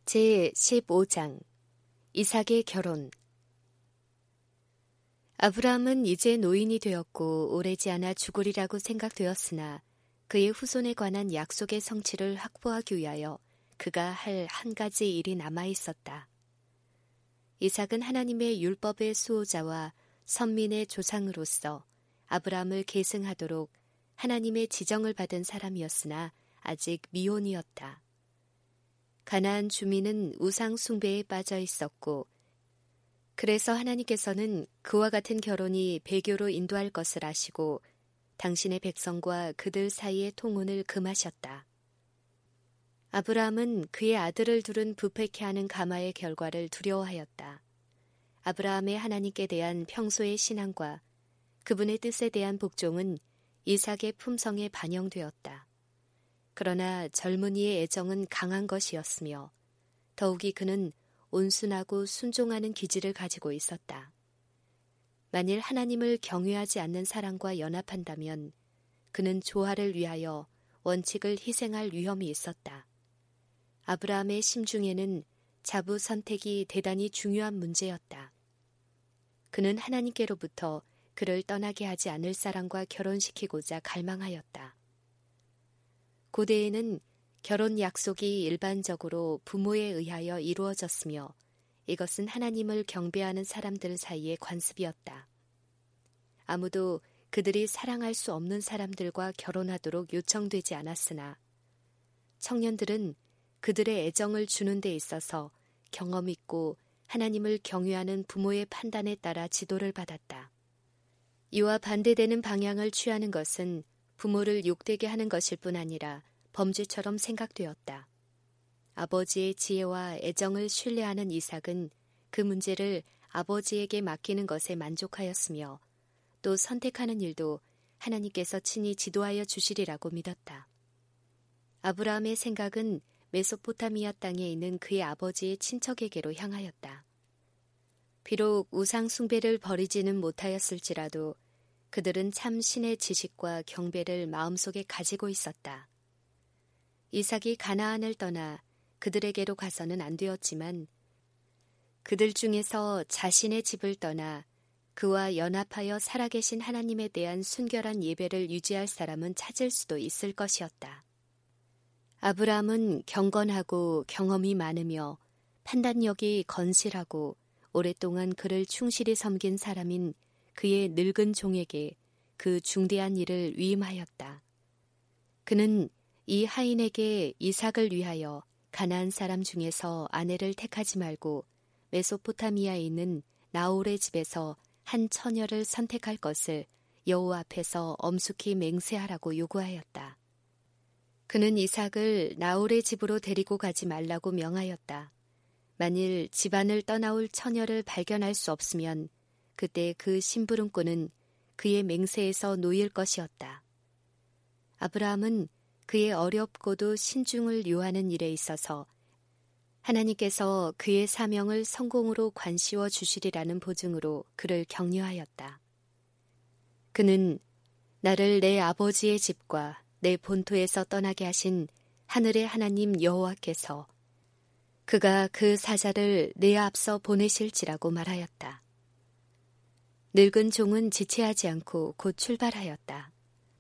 제15장 이삭의 결혼. 아브라함은 이제 노인이 되었고 오래지 않아 죽으리라고 생각되었으나 그의 후손에 관한 약속의 성취를 확보하기 위하여 그가 할 한 가지 일이 남아 있었다. 이삭은 하나님의 율법의 수호자와 선민의 조상으로서 아브라함을 계승하도록 하나님의 지정을 받은 사람이었으나 아직 미혼이었다. 가나안 주민은 우상 숭배에 빠져 있었고 그래서 하나님께서는 그와 같은 결혼이 배교로 인도할 것을 아시고 당신의 백성과 그들 사이의 통혼을 금하셨다. 아브라함은 그의 아들을 두른 부패케 하는 가마의 결과를 두려워하였다. 아브라함의 하나님께 대한 평소의 신앙과 그분의 뜻에 대한 복종은 이삭의 품성에 반영되었다. 그러나 젊은이의 애정은 강한 것이었으며 더욱이 그는 온순하고 순종하는 기질을 가지고 있었다. 만일 하나님을 경외하지 않는 사람과 연합한다면 그는 조화를 위하여 원칙을 희생할 위험이 있었다. 아브라함의 심중에는 자부 선택이 대단히 중요한 문제였다. 그는 하나님께로부터 그를 떠나게 하지 않을 사람과 결혼시키고자 갈망하였다. 고대에는 결혼 약속이 일반적으로 부모에 의하여 이루어졌으며 이것은 하나님을 경배하는 사람들 사이의 관습이었다. 아무도 그들이 사랑할 수 없는 사람들과 결혼하도록 요청되지 않았으나 청년들은 그들의 애정을 주는 데 있어서 경험 있고 하나님을 경외하는 부모의 판단에 따라 지도를 받았다. 이와 반대되는 방향을 취하는 것은 부모를 욕되게 하는 것일 뿐 아니라 범죄처럼 생각되었다. 아버지의 지혜와 애정을 신뢰하는 이삭은 그 문제를 아버지에게 맡기는 것에 만족하였으며 또 선택하는 일도 하나님께서 친히 지도하여 주시리라고 믿었다. 아브라함의 생각은 메소포타미아 땅에 있는 그의 아버지의 친척에게로 향하였다. 비록 우상 숭배를 버리지는 못하였을지라도 그들은 참 신의 지식과 경배를 마음속에 가지고 있었다. 이삭이 가나안을 떠나 그들에게로 가서는 안 되었지만 그들 중에서 자신의 집을 떠나 그와 연합하여 살아계신 하나님에 대한 순결한 예배를 유지할 사람은 찾을 수도 있을 것이었다. 아브라함은 경건하고 경험이 많으며 판단력이 건실하고 오랫동안 그를 충실히 섬긴 사람인 그의 늙은 종에게 그 중대한 일을 위임하였다. 그는 이 하인에게 이삭을 위하여 가나안 사람 중에서 아내를 택하지 말고 메소포타미아에 있는 나홀의 집에서 한 처녀를 선택할 것을 여호와 앞에서 엄숙히 맹세하라고 요구하였다. 그는 이삭을 나홀의 집으로 데리고 가지 말라고 명하였다. 만일 집안을 떠나올 처녀를 발견할 수 없으면 그때 그 심부름꾼은 그의 맹세에서 놓일 것이었다. 아브라함은 그의 어렵고도 신중을 요하는 일에 있어서 하나님께서 그의 사명을 성공으로 관씌워 주시리라는 보증으로 그를 격려하였다. 그는 나를 내 아버지의 집과 내 본토에서 떠나게 하신 하늘의 하나님 여호와께서 그가 그 사자를 내 앞서 보내실지라고 말하였다. 늙은 종은 지체하지 않고 곧 출발하였다.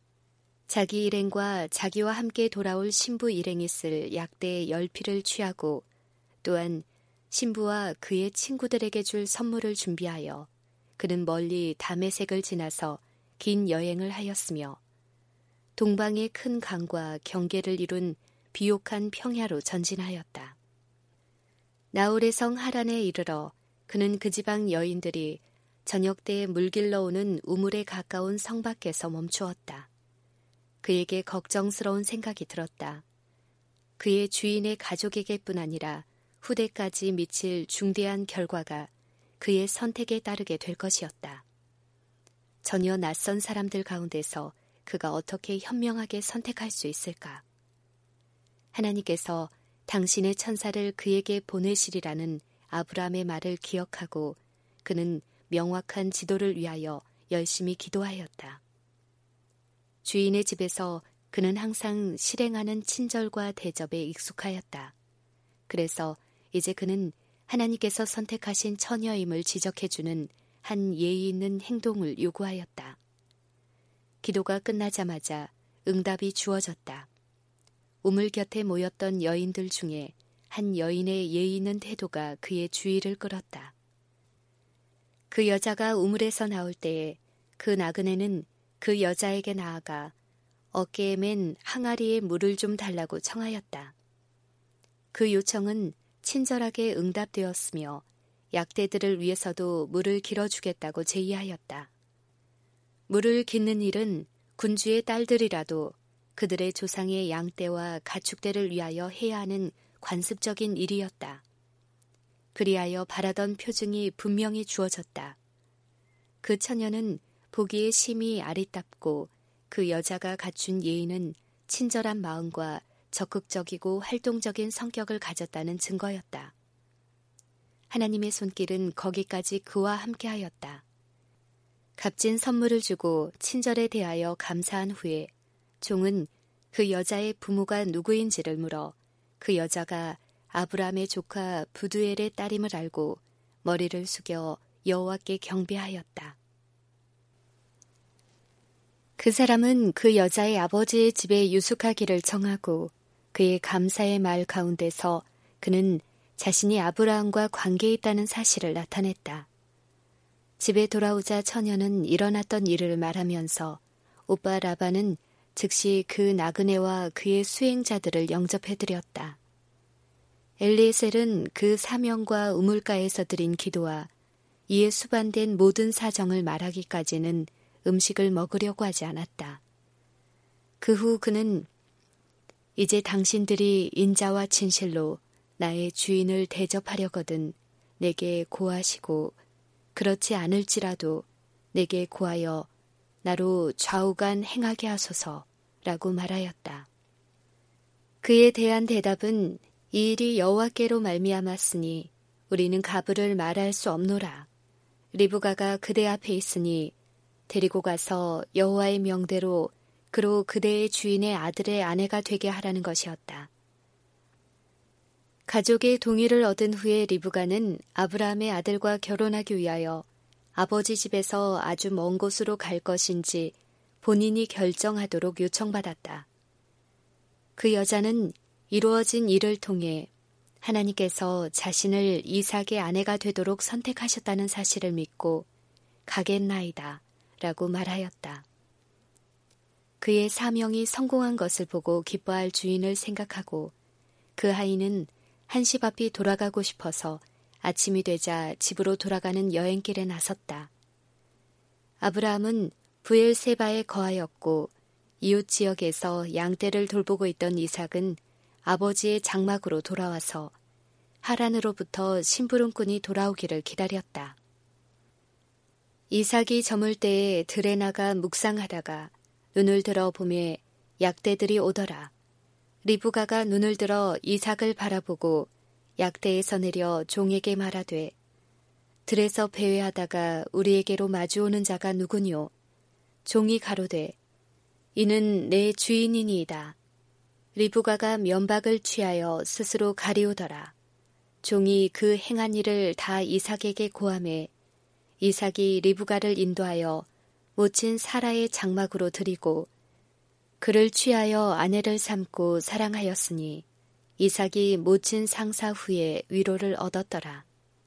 자기 일행과 자기와 함께 돌아올 신부 일행이 쓸 약대의 10피를 취하고 또한 신부와 그의 친구들에게 줄 선물을 준비하여 그는 멀리 다메섹을 지나서 긴 여행을 하였으며 동방의 큰 강과 경계를 이룬 비옥한 평야로 전진하였다. 나홀의 성 하란에 이르러 그는 그 지방 여인들이 저녁 때에 물 길러 오는 우물에 가까운 성 밖에서 멈추었다. 그에게 걱정스러운 생각이 들었다. 그의 주인의 가족에게뿐 아니라 후대까지 미칠 중대한 결과가 그의 선택에 따르게 될 것이었다. 전혀 낯선 사람들 가운데서 그가 어떻게 현명하게 선택할 수 있을까? 하나님께서 당신의 천사를 그에게 보내시리라는 아브라함의 말을 기억하고 그는 명확한 지도를 위하여 열심히 기도하였다. 주인의 집에서 그는 항상 실행하는 친절과 대접에 익숙하였다. 그래서 이제 그는 하나님께서 선택하신 처녀임을 지적해주는 한 예의 있는 행동을 요구하였다. 기도가 끝나자마자 응답이 주어졌다. 우물 곁에 모였던 여인들 중에 한 여인의 예의 있는 태도가 그의 주의를 끌었다. 그 여자가 우물에서 나올 때에 그 나그네는 그 여자에게 나아가 어깨에 맨 항아리에 물을 좀 달라고 청하였다. 그 요청은 친절하게 응답되었으며 약대들을 위해서도 물을 길어주겠다고 제의하였다. 물을 깃는 일은 군주의 딸들이라도 그들의 조상의 양떼와 가축대를 위하여 해야 하는 관습적인 일이었다. 그리하여 바라던 표징이 분명히 주어졌다. 그 처녀는 보기에 심히 아리답고 그 여자가 갖춘 예의는 친절한 마음과 적극적이고 활동적인 성격을 가졌다는 증거였다. 하나님의 손길은 거기까지 그와 함께하였다. 값진 선물을 주고 친절에 대하여 감사한 후에 종은 그 여자의 부모가 누구인지를 물어 그 여자가 아브라함의 조카 부두엘의 딸임을 알고 머리를 숙여 여호와께 경배하였다. 그 사람은 그 여자의 아버지의 집에 유숙하기를 정하고 그의 감사의 말 가운데서 그는 자신이 아브라함과 관계에 있다는 사실을 나타냈다. 집에 돌아오자 처녀는 일어났던 일을 말하면서 오빠 라반은 즉시 그 나그네와 그의 수행자들을 영접해드렸다. 엘리에셀은 그 사명과 우물가에서 드린 기도와 이에 수반된 모든 사정을 말하기까지는 음식을 먹으려고 하지 않았다. 그 후 그는 이제 당신들이 인자와 진실로 나의 주인을 대접하려거든 내게 고하시고 그렇지 않을지라도 내게 고하여 나로 좌우간 행하게 하소서라고 말하였다. 그에 대한 대답은 이 일이 여호와께로 말미암았으니 우리는 가부를 말할 수 없노라. 리브가가 그대 앞에 있으니 데리고 가서 여호와의 명대로 그로 그대의 주인의 아들의 아내가 되게 하라는 것이었다. 가족의 동의를 얻은 후에 리브가는 아브라함의 아들과 결혼하기 위하여 아버지 집에서 아주 먼 곳으로 갈 것인지 본인이 결정하도록 요청받았다. 그 여자는 이루어진 일을 통해 하나님께서 자신을 이삭의 아내가 되도록 선택하셨다는 사실을 믿고 가겠나이다 라고 말하였다. 그의 사명이 성공한 것을 보고 기뻐할 주인을 생각하고 그 하인은 한시 앞이 돌아가고 싶어서 아침이 되자 집으로 돌아가는 여행길에 나섰다. 아브라함은 부엘세바에 거하였고 이웃 지역에서 양떼를 돌보고 있던 이삭은 아버지의 장막으로 돌아와서 하란으로부터 심부름꾼이 돌아오기를 기다렸다. 이삭이 저물 때에 들에 나가 묵상하다가 눈을 들어 보매 약대들이 오더라. 리브가가 눈을 들어 이삭을 바라보고 약대에서 내려 종에게 말하되 들에서 배회하다가 우리에게로 마주오는 자가 누구뇨? 종이 가로되 이는 내 주인이니이다. 리브가가 면박을 취하여 스스로 가리우더라. 종이 그 행한 일을 다 이삭에게 고하매 이삭이 리브가를 인도하여 모친 사라의 장막으로 들이고 그를 취하여 아내를 삼고 사랑하였으니 이삭이 모친 상사 후에 위로를 얻었더라.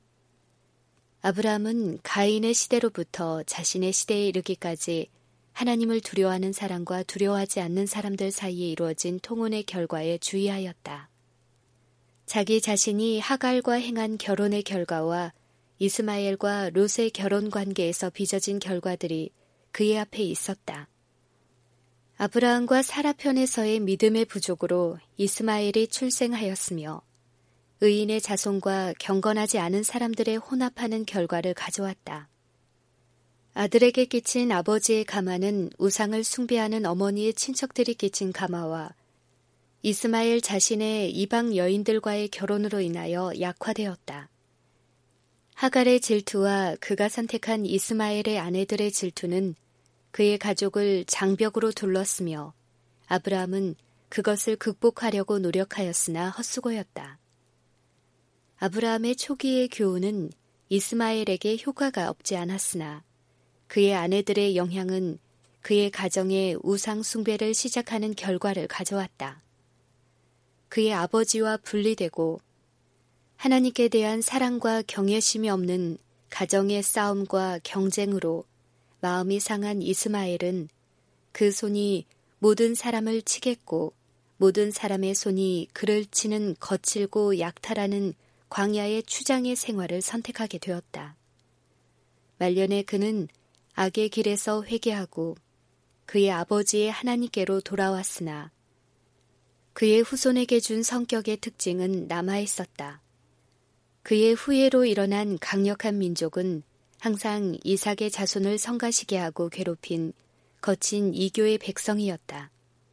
아브라함은 가인의 시대로부터 자신의 시대에 이르기까지 하나님을 두려워하는 사람과 두려워하지 않는 사람들 사이에 이루어진 통혼의 결과에 주의하였다. 자기 자신이 하갈과 행한 결혼의 결과와 이스마엘과 롯의 결혼 관계에서 빚어진 결과들이 그의 앞에 있었다. 아브라함과 사라 편에서의 믿음의 부족으로 이스마엘이 출생하였으며 의인의 자손과 경건하지 않은 사람들의 혼합하는 결과를 가져왔다. 아들에게 끼친 아버지의 가마는 우상을 숭배하는 어머니의 친척들이 끼친 가마와 이스마엘 자신의 이방 여인들과의 결혼으로 인하여 약화되었다. 하갈의 질투와 그가 선택한 이스마엘의 아내들의 질투는 그의 가족을 장벽으로 둘렀으며 아브라함은 그것을 극복하려고 노력하였으나 헛수고였다. 아브라함의 초기의 교훈은 이스마엘에게 효과가 없지 않았으나 그의 아내들의 영향은 그의 가정에 우상 숭배를 시작하는 결과를 가져왔다. 그의 아버지와 분리되고 하나님께 대한 사랑과 경외심이 없는 가정의 싸움과 경쟁으로 마음이 상한 이스마엘은 그 손이 모든 사람을 치겠고 모든 사람의 손이 그를 치는 거칠고 약탈하는 광야의 추장의 생활을 선택하게 되었다. 말년에 그는 악의 길에서 회개하고 그의 아버지의 하나님께로 돌아왔으나 그의 후손에게 준 성격의 특징은 남아있었다. 그의 후예로 일어난 강력한 민족은 항상 이삭의 자손을 성가시게 하고 괴롭힌 거친 이교의 백성이었다.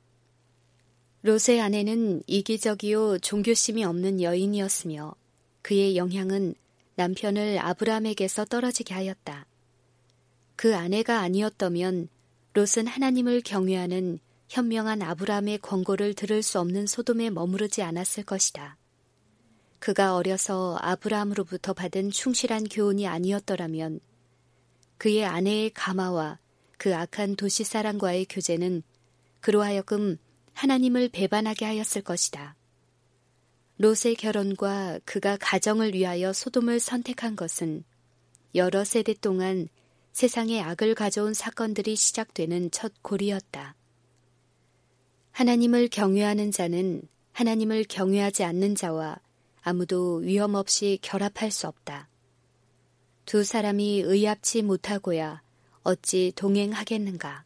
롯의 아내는 이기적이요 종교심이 없는 여인이었으며 그의 영향은 남편을 아브라함에게서 떨어지게 하였다. 그 아내가 아니었다면 롯은 하나님을 경외하는 현명한 아브라함의 권고를 들을 수 없는 소돔에 머무르지 않았을 것이다. 그가 어려서 아브라함으로부터 받은 충실한 교훈이 아니었더라면 그의 아내의 가마와 그 악한 도시 사람과의 교제는 그로 하여금 하나님을 배반하게 하였을 것이다. 롯의 결혼과 그가 가정을 위하여 소돔을 선택한 것은 여러 세대 동안 세상에 악을 가져온 사건들이 시작되는 첫 고리였다. 하나님을 경외하는 자는 하나님을 경외하지 않는 자와 아무도 위험 없이 결합할 수 없다. 두 사람이 의합치 못하고야 어찌 동행하겠는가.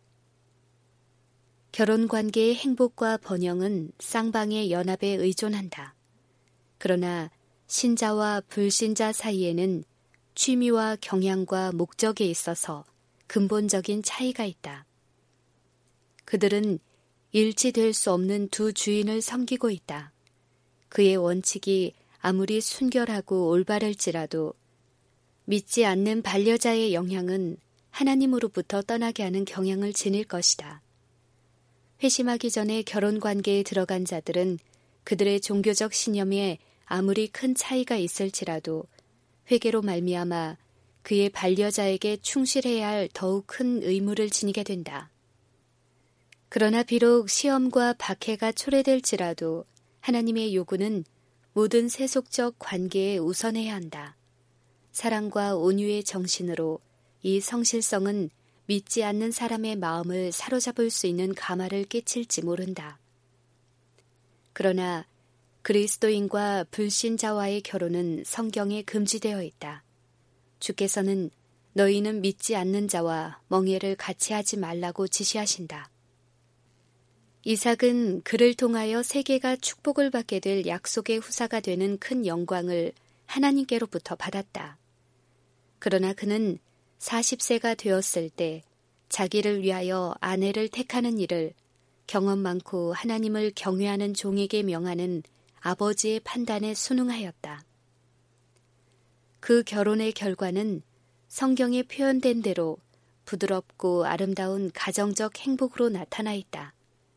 결혼관계의 행복과 번영은 쌍방의 연합에 의존한다. 그러나 신자와 불신자 사이에는 취미와 경향과 목적에 있어서 근본적인 차이가 있다. 그들은 일치될 수 없는 두 주인을 섬기고 있다. 그의 원칙이 아무리 순결하고 올바를지라도 믿지 않는 반려자의 영향은 하나님으로부터 떠나게 하는 경향을 지닐 것이다. 회심하기 전에 결혼관계에 들어간 자들은 그들의 종교적 신념에 아무리 큰 차이가 있을지라도 회개로 말미암아 그의 반려자에게 충실해야 할 더욱 큰 의무를 지니게 된다. 그러나 비록 시험과 박해가 초래될지라도 하나님의 요구는 모든 세속적 관계에 우선해야 한다. 사랑과 온유의 정신으로 이 성실성은 믿지 않는 사람의 마음을 사로잡을 수 있는 가마를 끼칠지 모른다. 그러나 그리스도인과 불신자와의 결혼은 성경에 금지되어 있다. 주께서는 너희는 믿지 않는 자와 멍에를 같이 하지 말라고 지시하신다. 이삭은 그를 통하여 세계가 축복을 받게 될 약속의 후사가 되는 큰 영광을 하나님께로부터 받았다. 그러나 그는 40세가 되었을 때 자기를 위하여 아내를 택하는 일을 경험 많고 하나님을 경외하는 종에게 명하는 아버지의 판단에 순응하였다. 그 결혼의 결과는 성경에 표현된 대로 부드럽고 아름다운 가정적 행복으로 나타나 있다.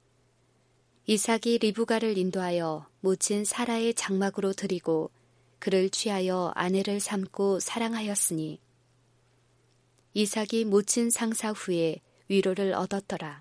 이삭이 리브가를 인도하여 모친 사라의 장막으로 들이고 그를 취하여 아내를 삼고 사랑하였으니 이삭이 모친 상사 후에 위로를 얻었더라.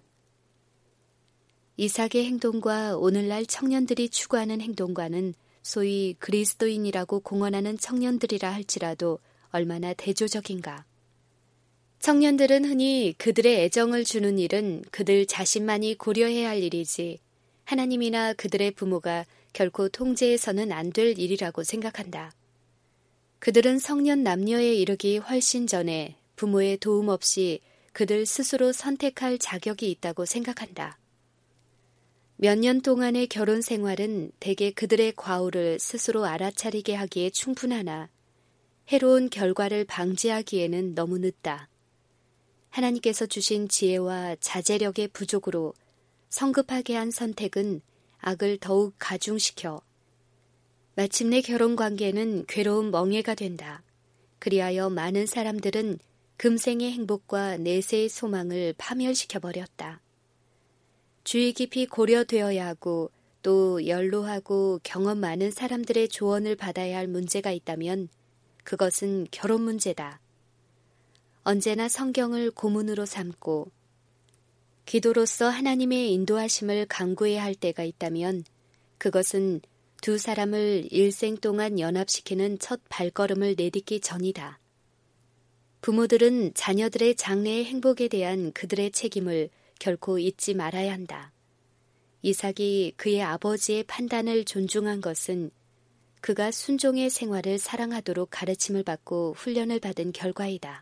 이삭의 행동과 오늘날 청년들이 추구하는 행동과는 소위 그리스도인이라고 공언하는 청년들이라 할지라도 얼마나 대조적인가. 청년들은 흔히 그들의 애정을 주는 일은 그들 자신만이 고려해야 할 일이지 하나님이나 그들의 부모가 결코 통제해서는 안 될 일이라고 생각한다. 그들은 성년 남녀에 이르기 훨씬 전에 부모의 도움 없이 그들 스스로 선택할 자격이 있다고 생각한다. 몇 년 동안의 결혼 생활은 대개 그들의 과오를 스스로 알아차리게 하기에 충분하나 해로운 결과를 방지하기에는 너무 늦다. 하나님께서 주신 지혜와 자제력의 부족으로 성급하게 한 선택은 악을 더욱 가중시켜 마침내 결혼관계는 괴로운 멍해가 된다. 그리하여 많은 사람들은 금생의 행복과 내세의 소망을 파멸시켜버렸다. 주의 깊이 고려되어야 하고 또 연로하고 경험 많은 사람들의 조언을 받아야 할 문제가 있다면 그것은 결혼 문제다. 언제나 성경을 고문으로 삼고 기도로서 하나님의 인도하심을 간구해야 할 때가 있다면 그것은 두 사람을 일생 동안 연합시키는 첫 발걸음을 내딛기 전이다. 부모들은 자녀들의 장래의 행복에 대한 그들의 책임을 결코 잊지 말아야 한다. 이삭이 그의 아버지의 판단을 존중한 것은 그가 순종의 생활을 사랑하도록 가르침을 받고 훈련을 받은 결과이다.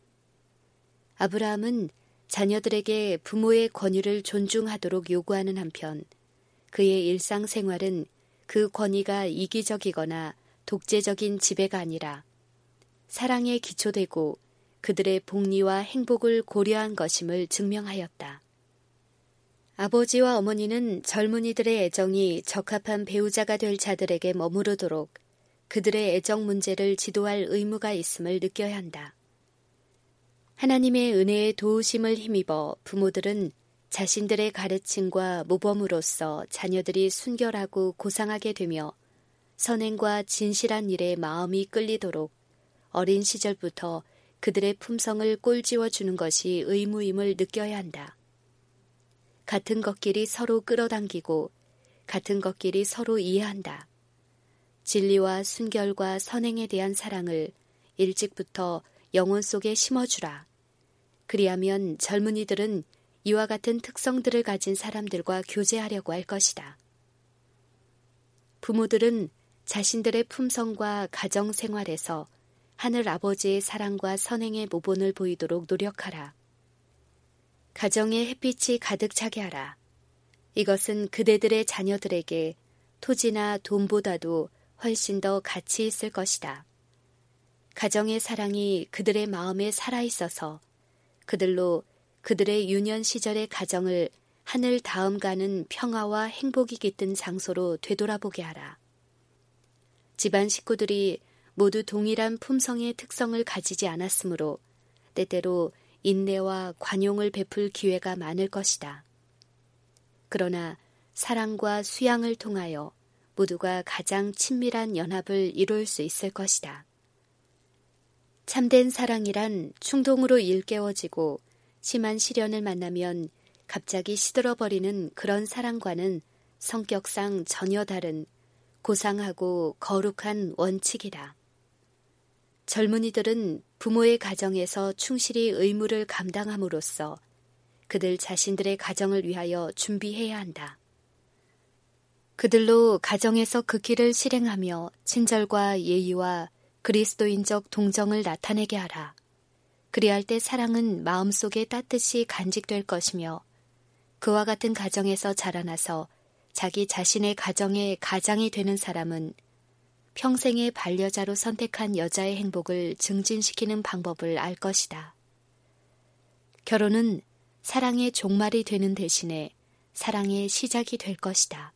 아브라함은 자녀들에게 부모의 권위를 존중하도록 요구하는 한편 그의 일상생활은 그 권위가 이기적이거나 독재적인 지배가 아니라 사랑에 기초되고 그들의 복리와 행복을 고려한 것임을 증명하였다. 아버지와 어머니는 젊은이들의 애정이 적합한 배우자가 될 자들에게 머무르도록 그들의 애정 문제를 지도할 의무가 있음을 느껴야 한다. 하나님의 은혜의 도우심을 힘입어 부모들은 자신들의 가르침과 모범으로서 자녀들이 순결하고 고상하게 되며 선행과 진실한 일에 마음이 끌리도록 어린 시절부터 그들의 품성을 꼴지워 주는 것이 의무임을 느껴야 한다. 같은 것끼리 서로 끌어당기고 같은 것끼리 서로 이해한다. 진리와 순결과 선행에 대한 사랑을 일찍부터 영혼 속에 심어주라. 그리하면 젊은이들은 이와 같은 특성들을 가진 사람들과 교제하려고 할 것이다. 부모들은 자신들의 품성과 가정 생활에서 하늘 아버지의 사랑과 선행의 모본을 보이도록 노력하라. 가정에 햇빛이 가득 차게 하라. 이것은 그대들의 자녀들에게 토지나 돈보다도 훨씬 더 가치 있을 것이다. 가정의 사랑이 그들의 마음에 살아있어서 그들로 그들의 유년 시절의 가정을 하늘 다음 가는 평화와 행복이 깃든 장소로 되돌아보게 하라. 집안 식구들이 모두 동일한 품성의 특성을 가지지 않았으므로 때때로 인내와 관용을 베풀 기회가 많을 것이다. 그러나 사랑과 수양을 통하여 모두가 가장 친밀한 연합을 이룰 수 있을 것이다. 참된 사랑이란 충동으로 일깨워지고 심한 시련을 만나면 갑자기 시들어버리는 그런 사랑과는 성격상 전혀 다른 고상하고 거룩한 원칙이다. 젊은이들은 부모의 가정에서 충실히 의무를 감당함으로써 그들 자신들의 가정을 위하여 준비해야 한다. 그들로 가정에서 그 길을 실행하며 친절과 예의와 그리스도인적 동정을 나타내게 하라. 그리할 때 사랑은 마음속에 따뜻이 간직될 것이며 그와 같은 가정에서 자라나서 자기 자신의 가정의 가장이 되는 사람은 평생의 반려자로 선택한 여자의 행복을 증진시키는 방법을 알 것이다. 결혼은 사랑의 종말이 되는 대신에 사랑의 시작이 될 것이다.